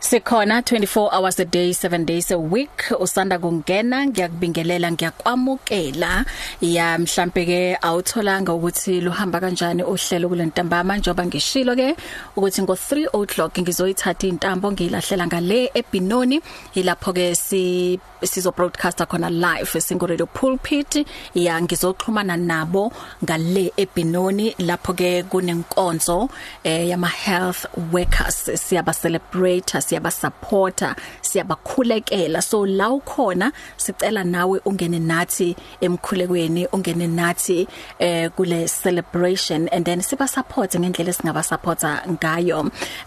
Sikhona 24 hours a day 7 days a week usanda kungena ngiyakubingelela ngiyakwamukela ya mhlambe ke awutholanga ukuthi luhamba kanjani uhlelo kulentambama njoba ngishilo ke ukuthi ngo 3 o'clock ngizoyithatha intambo ngilahlela ngale eBinoni ilapho ke sizo broadcaster khona live singo radio pulpit ya ngizoxhumana nabo ngale eBinoni lapho ke kunenkonzo yama health workers siyaba celebrate siyaba supporter siyabakhulekela so la ukhona sicela nawe ungene nathi emkhulekweni ungene nathi kule celebration and then siba support ngendlela esingaba supporta ngayo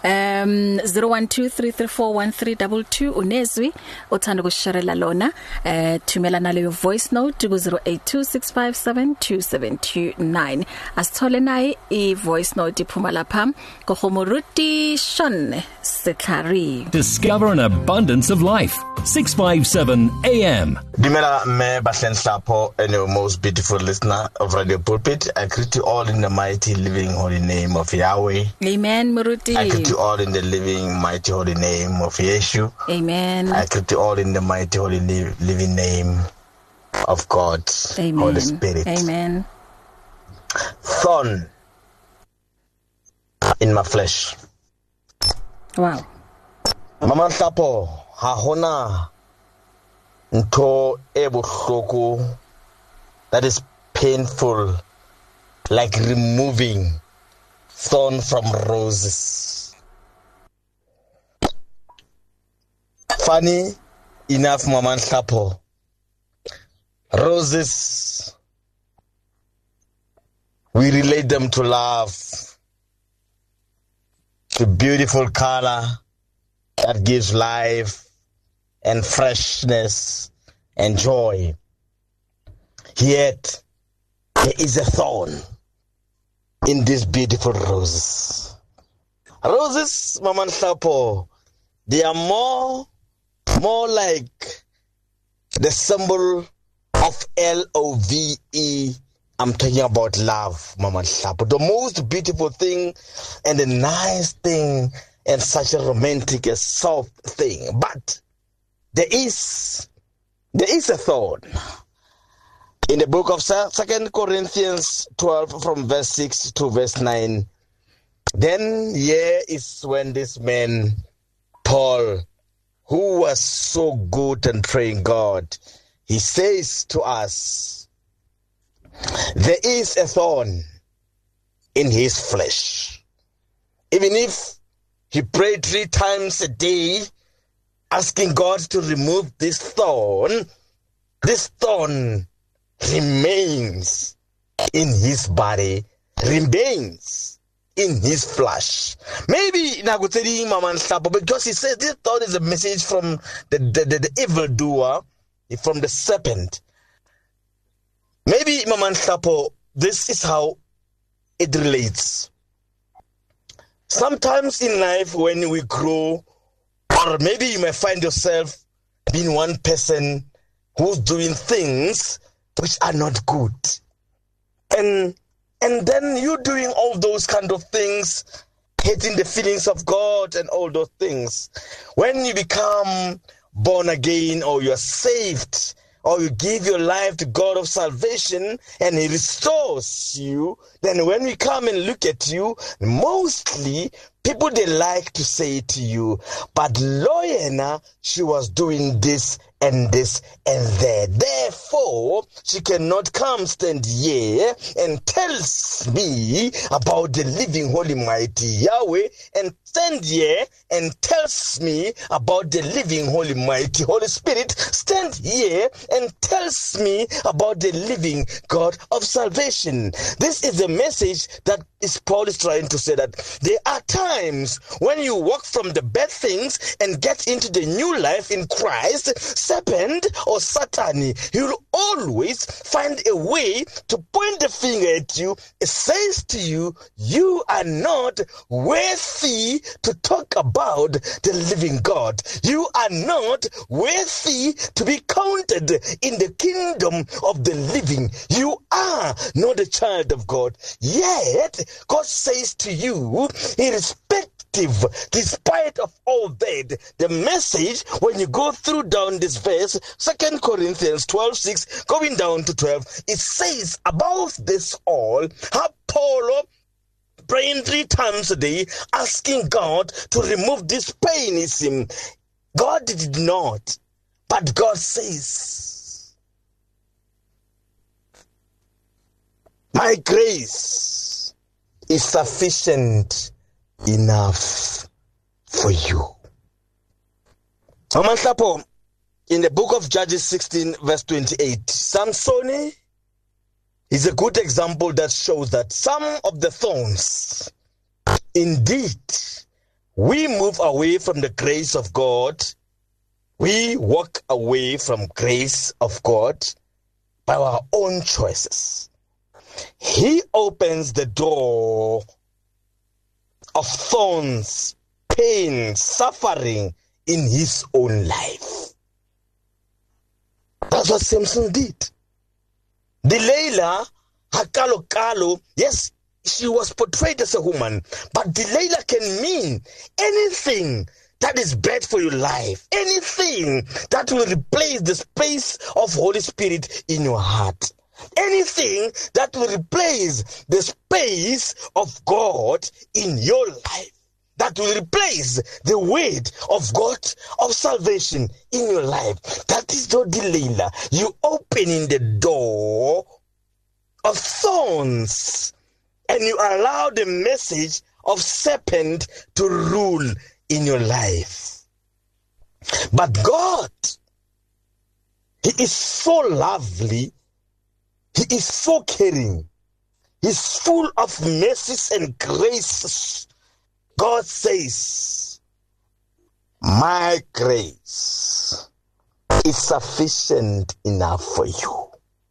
0123341322 unezwi uthanda kusharela lona thumela naleyo voice note ku 0826572729 asithole naye I voice note iphuma lapha Kohomuruti Shon Setlari. Discover an abundance of life. 657 AM. Dimela me Bahlenhlapo and your most beautiful listener of Radio Pulpit. I greet you all in the mighty living holy name of Yahweh. Amen, Muruti. I greet you all in the living mighty holy name of Yeshu. Amen. I greet you all in the mighty holy living name of God. Amen. Holy Spirit. Amen. Thorn in my flesh. Wow. Mama Hlapo ha hona ntho e bohloko that is painful like removing thorn from roses. Funny enough, Mama Hlapo, roses, we relate them to love, to beautiful color that gives life and freshness and joy. Yet, there is a thorn in these beautiful roses. Roses, Mama Hlapo, they are more like the symbol of LOVE. I'm talking about love, Mama Hlapo. The most beautiful thing and the nice thing and such a romantic and soft thing. But there is a thorn. In the book of 2 Corinthians 12 from verse 6 to verse 9. Then here is when this man, Paul, who was so good and praying God, he says to us, there is a thorn in his flesh. Even if he prayed 3 times a day, asking God to remove this thorn remains in his body, remains in his flesh. Maybe Naguteri Mama Hlapo, because he says this thorn is a message from the evildoer, from the serpent. Maybe, Mama Hlapo, this is how it relates. Sometimes in life when we grow, or maybe you may find yourself being one person who's doing things which are not good. And then you doing all those kind of things, hating the feelings of God and all those things. When you become born again or you're saved, or you give your life to God of salvation and He restores you, then when we come and look at you, mostly people, they like to say to you, but Loyena, she was doing this and this and that. Therefore, she cannot come stand here and tells me about the living holy mighty Yahweh, and stand here and tells me about the living holy mighty Holy Spirit, stand here and tells me about the living God of salvation. This is the message that Paul is trying to say, that there are times when you walk from the bad things and get into the new life in Christ, serpent or Satan, he'll always find a way to point the finger at you. It says to you, you are not worthy to talk about the living God. You are not worthy to be counted in the kingdom of the living. You are not a child of God. Yet, God says to you, He respects effective. Despite of all that, the message, when you go through down this verse, 2 Corinthians 12:6, going down to 12, it says about this all, how Paul praying 3 times a day, asking God to remove this pain. God did not, but God says, my grace is sufficient enough for you. In the book of Judges 16 verse 28, Samson is a good example that shows that some of the thorns, indeed, we move away from the grace of God. We walk away from grace of God by our own choices. He opens the door of thorns, pain, suffering in his own life. That's what Samson did. Delilah, Hakalo, yes, she was portrayed as a woman, but Delilah can mean anything that is bad for your life, anything that will replace the space of Holy Spirit in your heart, anything that will replace the space of God in your life, that will replace the word of God of salvation in your life. That is the Delilah. You opening the door of thorns and you allow the message of serpent to rule in your life. But God, He is so lovely. He is so caring. He's full of mercies and graces. God says, my grace is sufficient enough for you.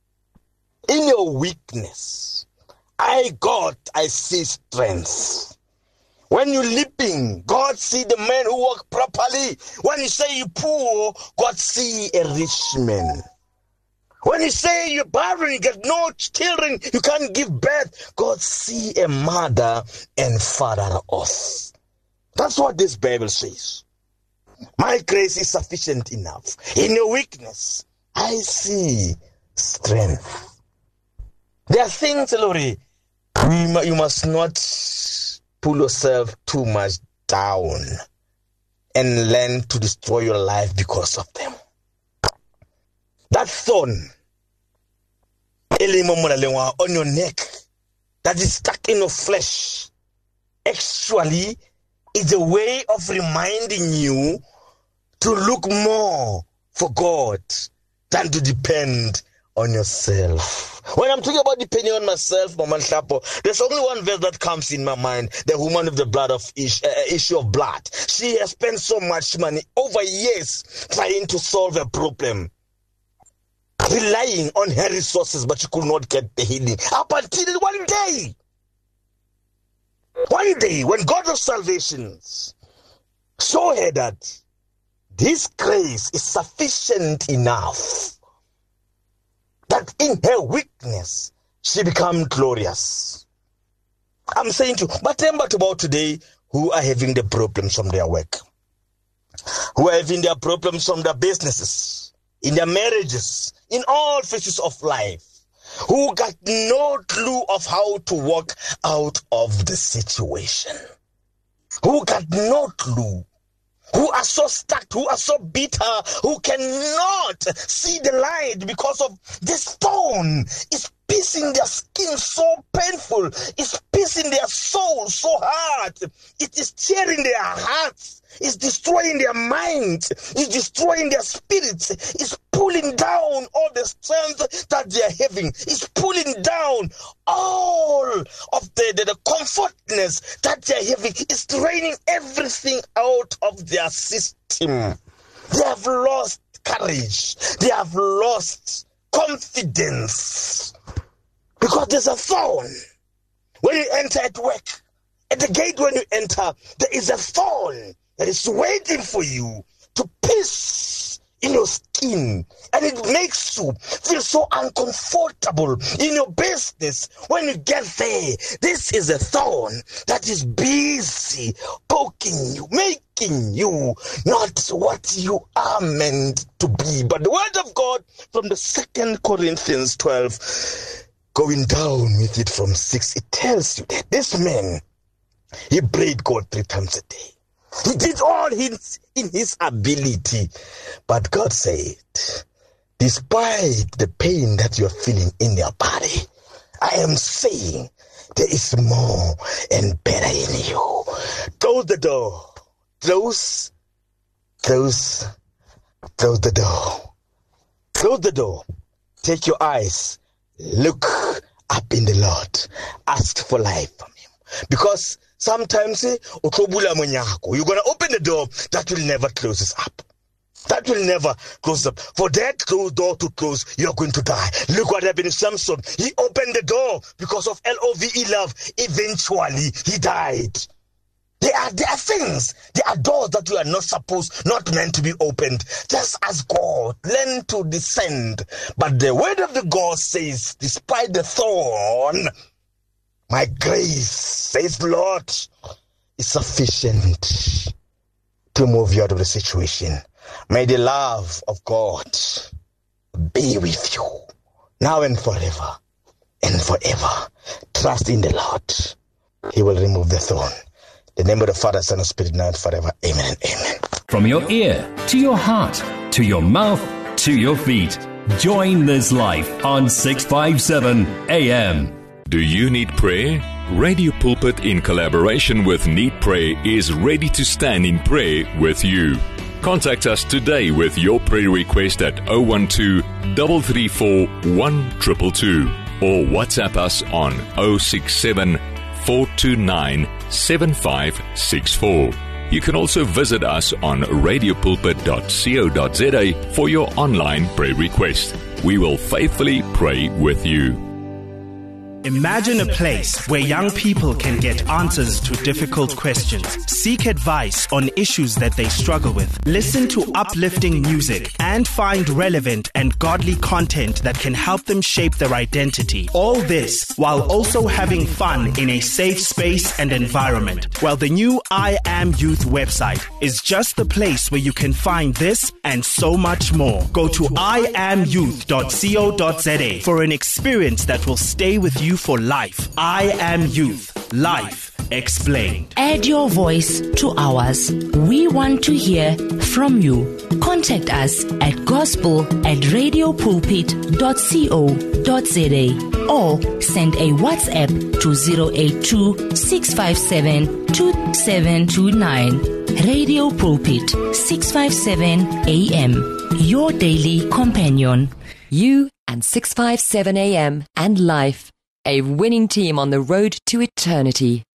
In your weakness, God, I see strength. When you're leaping, God see the man who walk properly. When you say you're poor, God see a rich man. When you say you're barren, you get no children, you can't give birth, God see a mother and father off. That's what this Bible says. My grace is sufficient enough. In your weakness, I see strength. There are things, Lori, you must not pull yourself too much down and learn to destroy your life because of them. That thorn on your neck that is stuck in your flesh actually is a way of reminding you to look more for God than to depend on yourself. When I'm talking about depending on myself, Mama Shapo, there's only one verse that comes in my mind, the woman with the blood of issue of blood. She has spent so much money over years trying to solve a problem, relying on her resources, but she could not get the healing. Up until one day, when God of salvation showed her that this grace is sufficient enough, that in her weakness, she became glorious. I'm saying to you, but remember about today who are having the problems from their work, who are having their problems from their businesses, in their marriages, in all phases of life, who got no clue of how to walk out of the situation, who got no clue, who are so stuck, who are so bitter, who cannot see the light because of this stone is piercing their skin so painful, it's piercing their soul so hard, it is tearing their hearts, it's destroying their minds, it's destroying their spirits, it's pulling down all the strength that they are having, it's pulling down all of the comfortness that they are having, it's draining everything out of their system. They have lost courage, they have lost confidence, because there's a thorn. When you enter at work, at the gate when you enter, there is a thorn that is waiting for you to pierce in your skin, and it makes you feel so uncomfortable in your business. When you get there, this is a thorn that is busy poking you, making you not what you are meant to be. But the word of God from the 2 Corinthians 12, going down with it from 6, it tells you that this man, he prayed God 3 times a day. He did all in his ability. But God said, despite the pain that you are feeling in your body, I am saying there is more and better in you. Close the door. Close the door. Close the door. Take your eyes. Look up in the Lord. Ask for life from him. Because sometimes you're going to open the door that will never close up. That will never close up. For that closed door to close, you're going to die. Look what happened to Samson. He opened the door because of LOVE, love. Eventually, he died. There are things, there are doors that you are not meant to be opened. Just ask God, learn to descend. But the word of the God says, despite the thorn, my grace, says the Lord, is sufficient to move you out of the situation. May the love of God be with you now and forever and forever. Trust in the Lord. He will remove the thorn. In the name of the Father, Son, and Spirit, now and forever. Amen and amen. From your ear to your heart, to your mouth, to your feet. Join this life on 657 AM. Do you need prayer? Radio Pulpit, in collaboration with Need Prayer, is ready to stand in prayer with you. Contact us today with your prayer request at 012-334-1222 or WhatsApp us on 067-429-7564. You can also visit us on radiopulpit.co.za for your online prayer request. We will faithfully pray with you. Imagine a place where young people can get answers to difficult questions, seek advice on issues that they struggle with, listen to uplifting music, and find relevant and godly content that can help them shape their identity. All this while also having fun in a safe space and environment. Well, the new I Am Youth website is just the place where you can find this and so much more. Go to iamyouth.co.za for an experience that will stay with you for life. I Am Youth. Life explained. Add your voice to ours. We want to hear from you. Contact us at gospel@radiopulpit.co.za or send a WhatsApp to 082-657-2729. Radio Pulpit, 657 AM. Your daily companion. You and 657 AM and life. A winning team on the road to eternity.